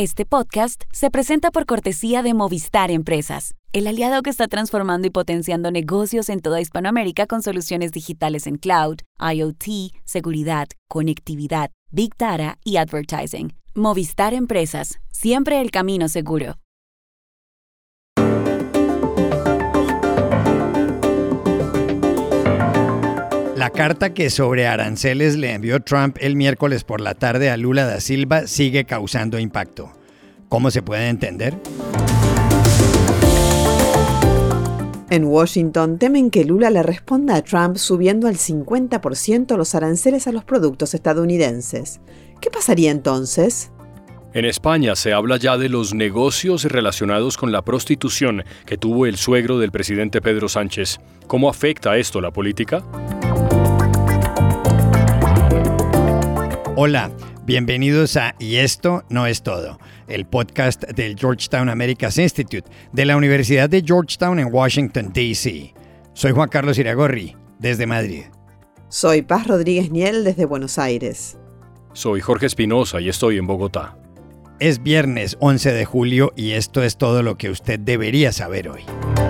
Este podcast se presenta por cortesía de Movistar Empresas, el aliado que está transformando y potenciando negocios en toda Hispanoamérica con soluciones digitales en cloud, IoT, seguridad, conectividad, Big Data y advertising. Movistar Empresas, siempre el camino seguro. La carta que sobre aranceles le envió Trump el miércoles por la tarde a Lula da Silva sigue causando impacto. ¿Cómo se puede entender? En Washington temen que Lula le responda a Trump subiendo al 50% los aranceles a los productos estadounidenses. ¿Qué pasaría entonces? En España se habla ya de los negocios relacionados con la prostitución que tuvo el suegro del presidente Pedro Sánchez. ¿Cómo afecta esto la política? Hola, bienvenidos a Y esto no es todo, el podcast del Georgetown Americas Institute de la Universidad de Georgetown en Washington, D.C. Soy Juan Carlos Iragorri, desde Madrid. Soy Paz Rodríguez Niel, desde Buenos Aires. Soy Jorge Espinosa y estoy en Bogotá. Es viernes 11 de julio y esto es todo lo que usted debería saber hoy.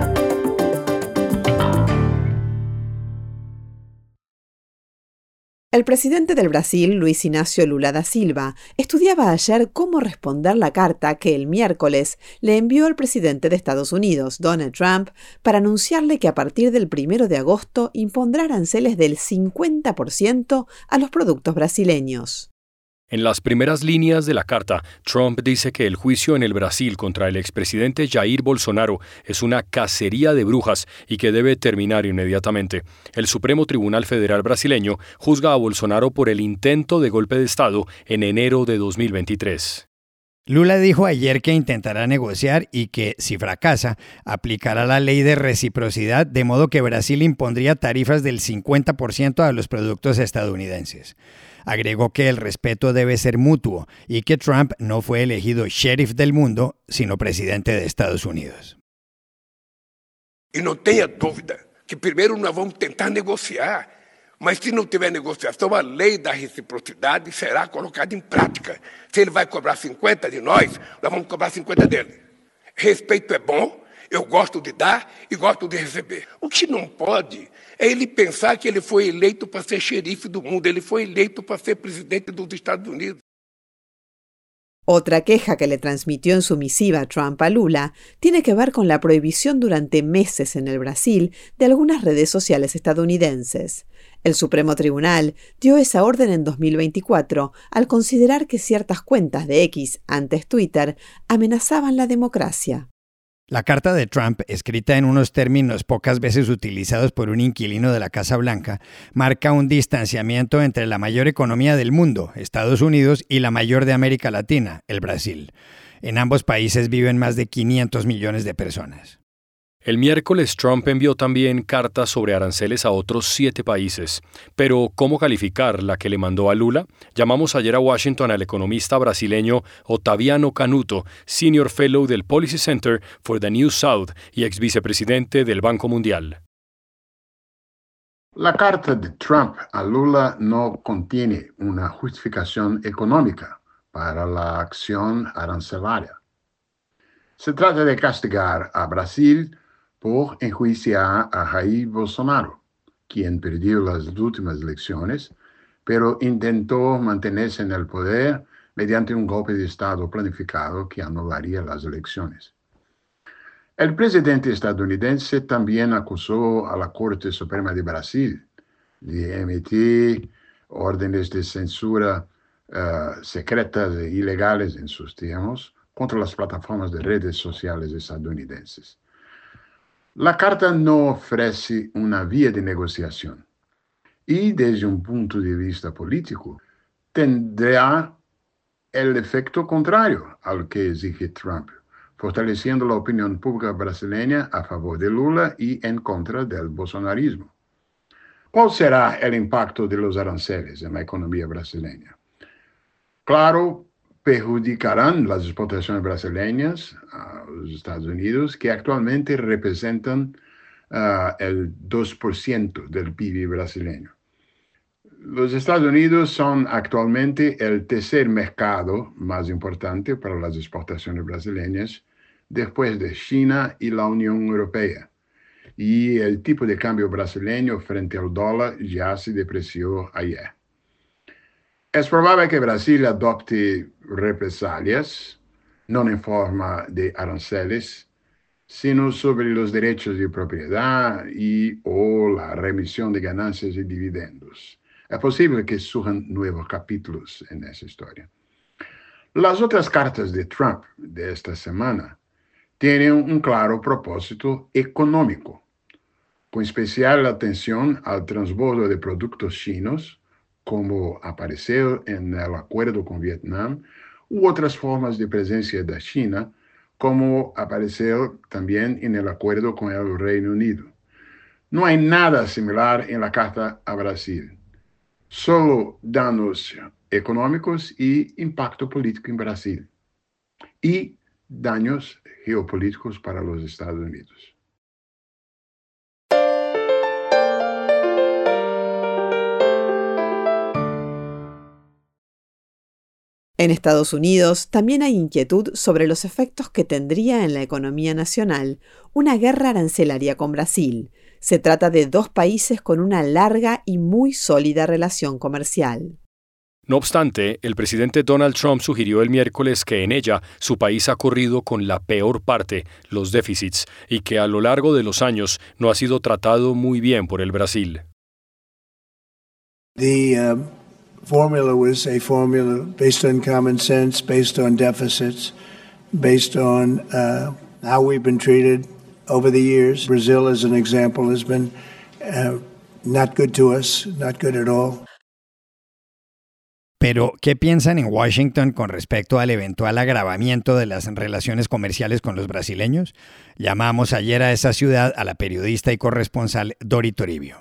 El presidente del Brasil, Luis Inácio Lula da Silva, estudiaba ayer cómo responder la carta que el miércoles le envió al presidente de Estados Unidos, Donald Trump, para anunciarle que a partir del 1 de agosto impondrá aranceles del 50% a los productos brasileños. En las primeras líneas de la carta, Trump dice que el juicio en el Brasil contra el expresidente Jair Bolsonaro es una cacería de brujas y que debe terminar inmediatamente. El Supremo Tribunal Federal brasileño juzga a Bolsonaro por el intento de golpe de Estado en enero de 2023. Lula dijo ayer que intentará negociar y que, si fracasa, aplicará la ley de reciprocidad, de modo que Brasil impondría tarifas del 50% a los productos estadounidenses. Agregó que el respeto debe ser mutuo y que Trump no fue elegido sheriff del mundo, sino presidente de Estados Unidos. E não tenha dúvida que primeiro nós vamos tentar negociar, mas se não tiver negociação, a lei da reciprocidade será colocada em prática. Se ele vai cobrar 50 de nós vamos cobrar 50 dele. Respeito é bom, eu gosto de dar e gosto de receber. O que não pode é ele pensar que ele foi eleito para ser xerife do mundo, ele foi eleito para ser presidente dos Estados Unidos. Otra queja que le transmitió en su misiva Trump a Lula tiene que ver con la prohibición durante meses en el Brasil de algunas redes sociales estadounidenses. El Supremo Tribunal dio esa orden en 2024 al considerar que ciertas cuentas de X, antes Twitter, amenazaban la democracia. La carta de Trump, escrita en unos términos pocas veces utilizados por un inquilino de la Casa Blanca, marca un distanciamiento entre la mayor economía del mundo, Estados Unidos, y la mayor de América Latina, el Brasil. En ambos países viven más de 500 millones de personas. El miércoles Trump envió también cartas sobre aranceles a otros 7 países. Pero, ¿cómo calificar la que le mandó a Lula? Llamamos ayer a Washington al economista brasileño Otaviano Canuto, Senior Fellow del Policy Center for the New South y ex vicepresidente del Banco Mundial. La carta de Trump a Lula no contiene una justificación económica para la acción arancelaria. Se trata de castigar a Brasil por enjuiciar a Jair Bolsonaro, quien perdió las últimas elecciones, pero intentó mantenerse en el poder mediante un golpe de Estado planificado que anularía las elecciones. El presidente estadounidense también acusó a la Corte Suprema de Brasil de emitir órdenes de censura secretas e ilegales, en sus términos, contra las plataformas de redes sociales estadounidenses. La carta no ofrece una vía de negociación y, desde un punto de vista político, tendrá el efecto contrario al que exige Trump, fortaleciendo la opinión pública brasileña a favor de Lula y en contra del bolsonarismo. ¿Cuál será el impacto de los aranceles en la economía brasileña? Claro, perjudicarán las exportaciones brasileñas a los Estados Unidos, que actualmente representan el 2% del PIB brasileño. Los Estados Unidos son actualmente el tercer mercado más importante para las exportaciones brasileñas, después de China y la Unión Europea. Y el tipo de cambio brasileño frente al dólar ya se depreció ayer. Es probable que Brasil adopte represalias, no en forma de aranceles, sino sobre los derechos de propiedad o la remisión de ganancias y dividendos. Es posible que surjan nuevos capítulos en esa historia. Las otras cartas de Trump de esta semana tienen un claro propósito económico, con especial atención al transbordo de productos chinos, como apareció en el acuerdo con Vietnam, u otras formas de presencia de China, como apareció también en el acuerdo con el Reino Unido. No hay nada similar en la carta a Brasil, solo daños económicos y impacto político en Brasil, y daños geopolíticos para los Estados Unidos. En Estados Unidos también hay inquietud sobre los efectos que tendría en la economía nacional una guerra arancelaria con Brasil. Se trata de dos países con una larga y muy sólida relación comercial. No obstante, el presidente Donald Trump sugirió el miércoles que en ella su país ha corrido con la peor parte, los déficits, y que a lo largo de los años no ha sido tratado muy bien por el Brasil. The formula was a formula based on common sense, based on deficits, based on how we've been treated over the years. Brazil, as an example, has been not good to us, not good at all. Pero, ¿qué piensan en Washington con respecto al eventual agravamiento de las relaciones comerciales con los brasileños? Llamamos ayer a esa ciudad a la periodista y corresponsal Dori Toribio.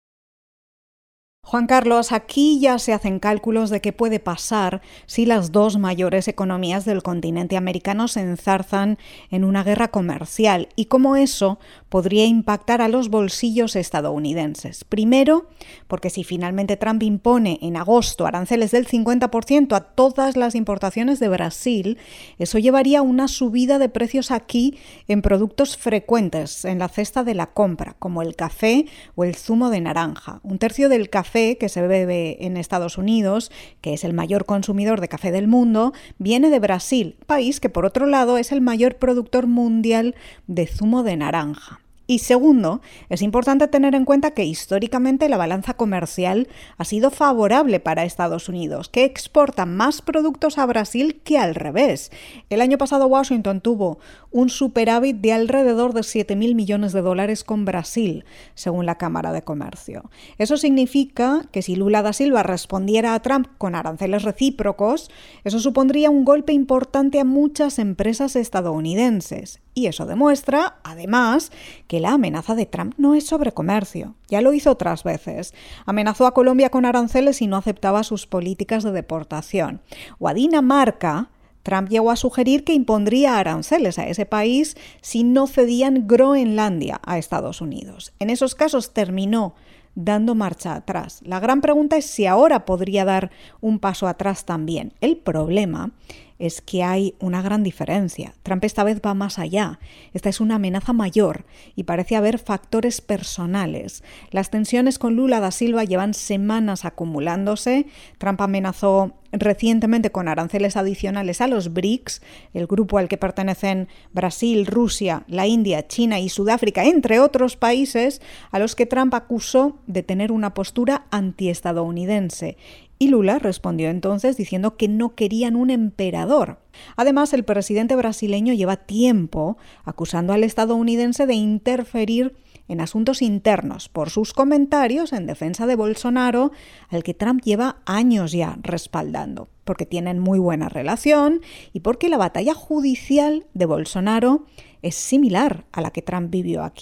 Juan Carlos, aquí ya se hacen cálculos de qué puede pasar si las dos mayores economías del continente americano se enzarzan en una guerra comercial y cómo eso podría impactar a los bolsillos estadounidenses. Primero, porque si finalmente Trump impone en agosto aranceles del 50% a todas las importaciones de Brasil, eso llevaría a una subida de precios aquí en productos frecuentes en la cesta de la compra, como el café o el zumo de naranja. Un tercio del café que se bebe en Estados Unidos, que es el mayor consumidor de café del mundo, viene de Brasil, país que por otro lado es el mayor productor mundial de zumo de naranja. Y segundo, es importante tener en cuenta que históricamente la balanza comercial ha sido favorable para Estados Unidos, que exporta más productos a Brasil que al revés. El año pasado Washington tuvo un superávit de alrededor de $7.000 millones con Brasil, según la Cámara de Comercio. Eso significa que si Lula da Silva respondiera a Trump con aranceles recíprocos, eso supondría un golpe importante a muchas empresas estadounidenses. Y eso demuestra, además, que la amenaza de Trump no es sobre comercio. Ya lo hizo otras veces. Amenazó a Colombia con aranceles y no aceptaba sus políticas de deportación. O a Dinamarca, Trump llegó a sugerir que impondría aranceles a ese país si no cedían Groenlandia a Estados Unidos. En esos casos terminó dando marcha atrás. La gran pregunta es si ahora podría dar un paso atrás también. El problema es que hay una gran diferencia. Trump esta vez va más allá. Esta es una amenaza mayor y parece haber factores personales. Las tensiones con Lula da Silva llevan semanas acumulándose. Trump amenazó recientemente con aranceles adicionales a los BRICS, el grupo al que pertenecen Brasil, Rusia, la India, China y Sudáfrica, entre otros países, a los que Trump acusó de tener una postura antiestadounidense. Y Lula respondió entonces diciendo que no querían un emperador. Además, el presidente brasileño lleva tiempo acusando al estadounidense de interferir en asuntos internos por sus comentarios en defensa de Bolsonaro, al que Trump lleva años ya respaldando, porque tienen muy buena relación y porque la batalla judicial de Bolsonaro es similar a la que Trump vivió aquí.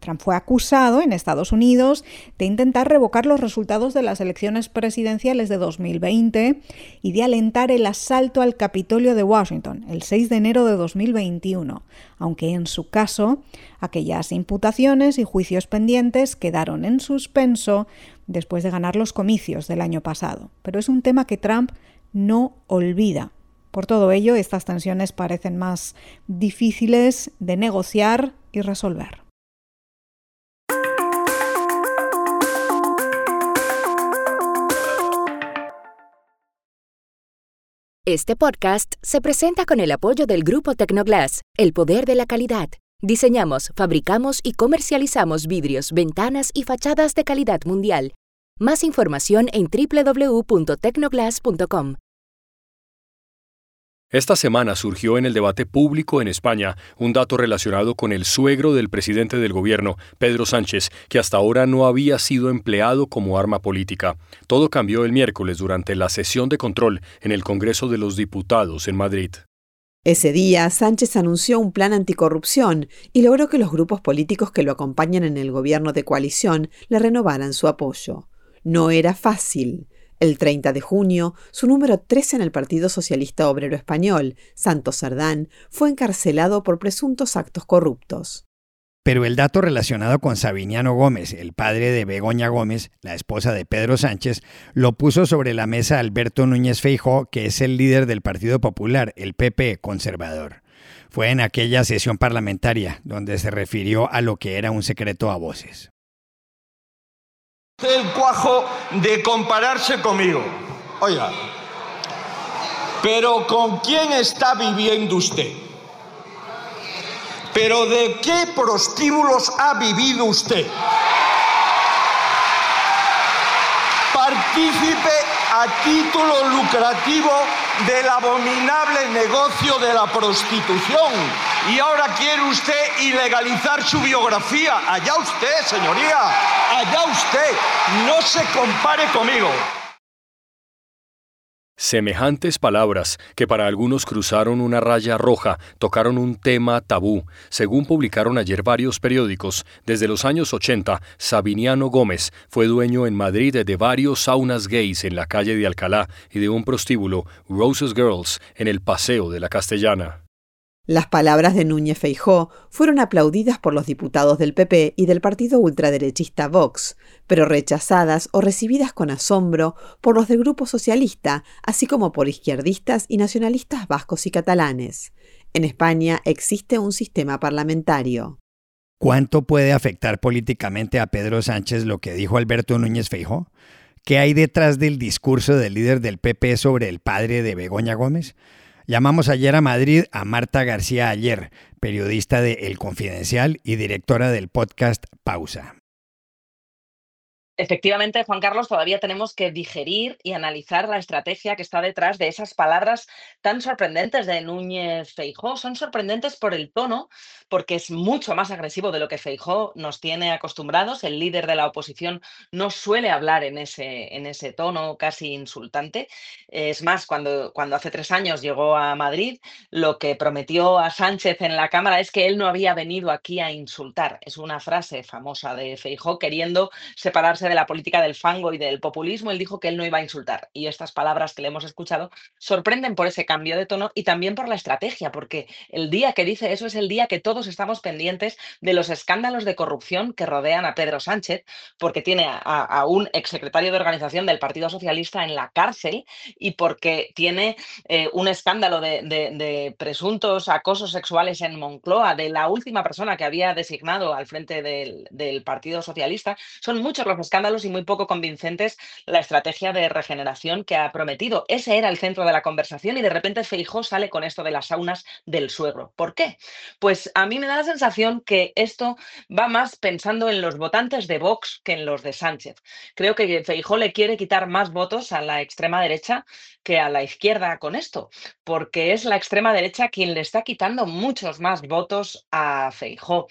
Trump fue acusado en Estados Unidos de intentar revocar los resultados de las elecciones presidenciales de 2020 y de alentar el asalto al Capitolio de Washington el 6 de enero de 2021, aunque en su caso aquellas imputaciones y juicios pendientes quedaron en suspenso después de ganar los comicios del año pasado. Pero es un tema que Trump no olvida. Por todo ello, estas tensiones parecen más difíciles de negociar y resolver. Este podcast se presenta con el apoyo del Grupo Tecnoglass, el poder de la calidad. Diseñamos, fabricamos y comercializamos vidrios, ventanas y fachadas de calidad mundial. Más información en www.tecnoglass.com. Esta semana surgió en el debate público en España un dato relacionado con el suegro del presidente del gobierno, Pedro Sánchez, que hasta ahora no había sido empleado como arma política. Todo cambió el miércoles durante la sesión de control en el Congreso de los Diputados en Madrid. Ese día, Sánchez anunció un plan anticorrupción y logró que los grupos políticos que lo acompañan en el gobierno de coalición le renovaran su apoyo. No era fácil. El 30 de junio, su número 13 en el Partido Socialista Obrero Español, Santos Cerdán, fue encarcelado por presuntos actos corruptos. Pero el dato relacionado con Sabiniano Gómez, el padre de Begoña Gómez, la esposa de Pedro Sánchez, lo puso sobre la mesa Alberto Núñez Feijóo, que es el líder del Partido Popular, el PP conservador. Fue en aquella sesión parlamentaria donde se refirió a lo que era un secreto a voces. El cuajo de compararse conmigo. Oiga, pero ¿con quién está viviendo usted? ¿Pero de qué prostíbulos ha vivido usted? Partícipe a título lucrativo del abominable negocio de la prostitución. Y ahora quiere usted ilegalizar su biografía. Allá usted, señoría. Allá usted. No se compare conmigo. Semejantes palabras, que para algunos cruzaron una raya roja, tocaron un tema tabú. Según publicaron ayer varios periódicos, desde los años 80, Sabiniano Gómez fue dueño en Madrid de varios saunas gays en la calle de Alcalá y de un prostíbulo, Roses Girls, en el Paseo de la Castellana. Las palabras de Núñez Feijóo fueron aplaudidas por los diputados del PP y del partido ultraderechista Vox, pero rechazadas o recibidas con asombro por los del Grupo Socialista, así como por izquierdistas y nacionalistas vascos y catalanes. En España existe un sistema parlamentario. ¿Cuánto puede afectar políticamente a Pedro Sánchez lo que dijo Alberto Núñez Feijóo? ¿Qué hay detrás del discurso del líder del PP sobre el padre de Begoña Gómez? Llamamos ayer a Madrid a Marta García Aller, periodista de El Confidencial y directora del podcast Pausa. Efectivamente, Juan Carlos, todavía tenemos que digerir y analizar la estrategia que está detrás de esas palabras tan sorprendentes de Núñez Feijóo. Son sorprendentes por el tono, porque es mucho más agresivo de lo que Feijóo nos tiene acostumbrados. El líder de la oposición no suele hablar en ese tono casi insultante. Es más, cuando hace 3 años llegó a Madrid, lo que prometió a Sánchez en la Cámara es que él no había venido aquí a insultar. Es una frase famosa de Feijóo queriendo separarse de la política del fango y del populismo. Él dijo que él no iba a insultar, y estas palabras que le hemos escuchado sorprenden por ese cambio de tono y también por la estrategia, porque el día que dice eso es el día que todos estamos pendientes de los escándalos de corrupción que rodean a Pedro Sánchez, porque tiene a un exsecretario de organización del Partido Socialista en la cárcel y porque tiene un escándalo de presuntos acosos sexuales en Moncloa de la última persona que había designado al frente del Partido Socialista. Son muchos los escándalos y muy poco convincentes la estrategia de regeneración que ha prometido. Ese era el centro de la conversación y de repente Feijóo sale con esto de las saunas del suegro. ¿Por qué? Pues a mí me da la sensación que esto va más pensando en los votantes de Vox que en los de Sánchez. Creo que Feijóo le quiere quitar más votos a la extrema derecha que a la izquierda con esto, porque es la extrema derecha quien le está quitando muchos más votos a Feijóo.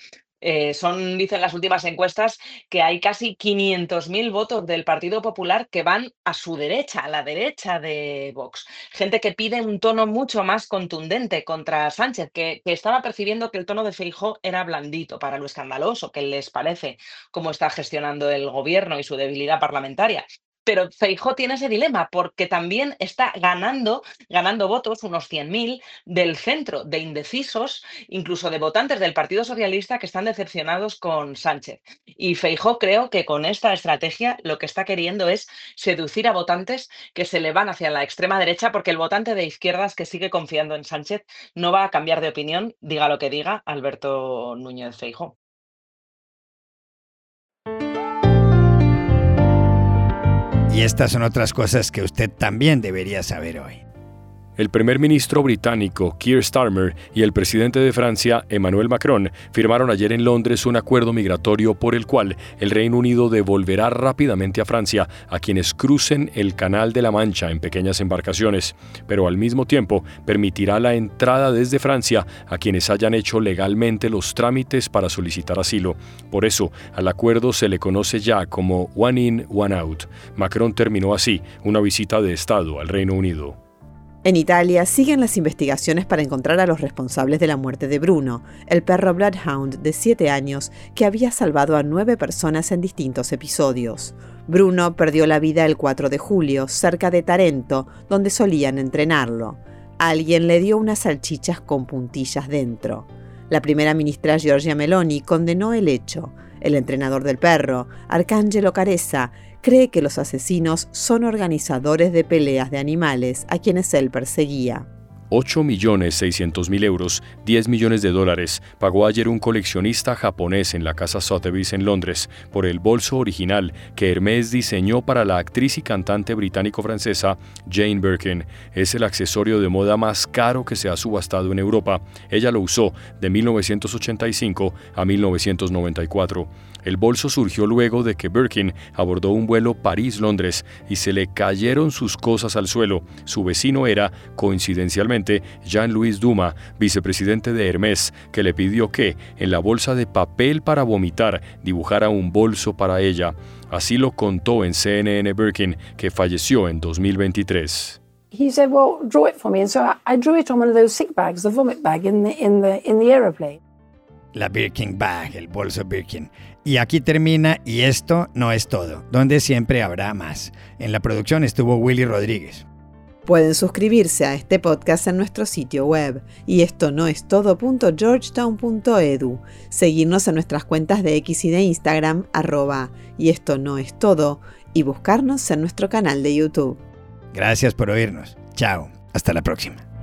Dicen las últimas encuestas que hay casi 500.000 votos del Partido Popular que van a su derecha, a la derecha de Vox. Gente que pide un tono mucho más contundente contra Sánchez, que estaba percibiendo que el tono de Feijóo era blandito para lo escandaloso que les parece cómo está gestionando el gobierno y su debilidad parlamentaria. Pero Feijóo tiene ese dilema porque también está ganando votos, unos 100.000, del centro, de indecisos, incluso de votantes del Partido Socialista que están decepcionados con Sánchez. Y Feijóo creo que con esta estrategia lo que está queriendo es seducir a votantes que se le van hacia la extrema derecha, porque el votante de izquierdas que sigue confiando en Sánchez no va a cambiar de opinión, diga lo que diga Alberto Núñez Feijóo. Y estas son otras cosas que usted también debería saber hoy. El primer ministro británico Keir Starmer y el presidente de Francia, Emmanuel Macron, firmaron ayer en Londres un acuerdo migratorio por el cual el Reino Unido devolverá rápidamente a Francia a quienes crucen el Canal de la Mancha en pequeñas embarcaciones, pero al mismo tiempo permitirá la entrada desde Francia a quienes hayan hecho legalmente los trámites para solicitar asilo. Por eso, al acuerdo se le conoce ya como One In, One Out. Macron terminó así una visita de Estado al Reino Unido. En Italia siguen las investigaciones para encontrar a los responsables de la muerte de Bruno, el perro Bloodhound de 7 años que había salvado a 9 personas en distintos episodios. Bruno perdió la vida el 4 de julio, cerca de Tarento, donde solían entrenarlo. Alguien le dio unas salchichas con puntillas dentro. La primera ministra Giorgia Meloni condenó el hecho. El entrenador del perro, Arcangelo Caressa, cree que los asesinos son organizadores de peleas de animales a quienes él perseguía. 8.600.000 euros, $10 millones, pagó ayer un coleccionista japonés en la casa Sotheby's en Londres por el bolso original que Hermès diseñó para la actriz y cantante británico-francesa Jane Birkin. Es el accesorio de moda más caro que se ha subastado en Europa. Ella lo usó de 1985 a 1994. El bolso surgió luego de que Birkin abordó un vuelo París-Londres y se le cayeron sus cosas al suelo. Su vecino era, coincidencialmente, Jean-Louis Dumas, vicepresidente de Hermès, que le pidió que, en la bolsa de papel para vomitar, dibujara un bolso para ella. Así lo contó en CNN Birkin, que falleció en 2023. He said, "Well, draw it for me." And so I drew it on one of those sick bags, the vomit bag in the aeroplane. La Birkin Bag, el bolso Birkin. Y aquí termina Y esto no es todo, donde siempre habrá más. En la producción estuvo Willy Rodríguez. Pueden suscribirse a este podcast en nuestro sitio web y esto no es todo.georgetown.edu, seguirnos en nuestras cuentas de X y de Instagram @y esto no es todo y buscarnos en nuestro canal de YouTube. Gracias por oírnos. Chao. Hasta la próxima.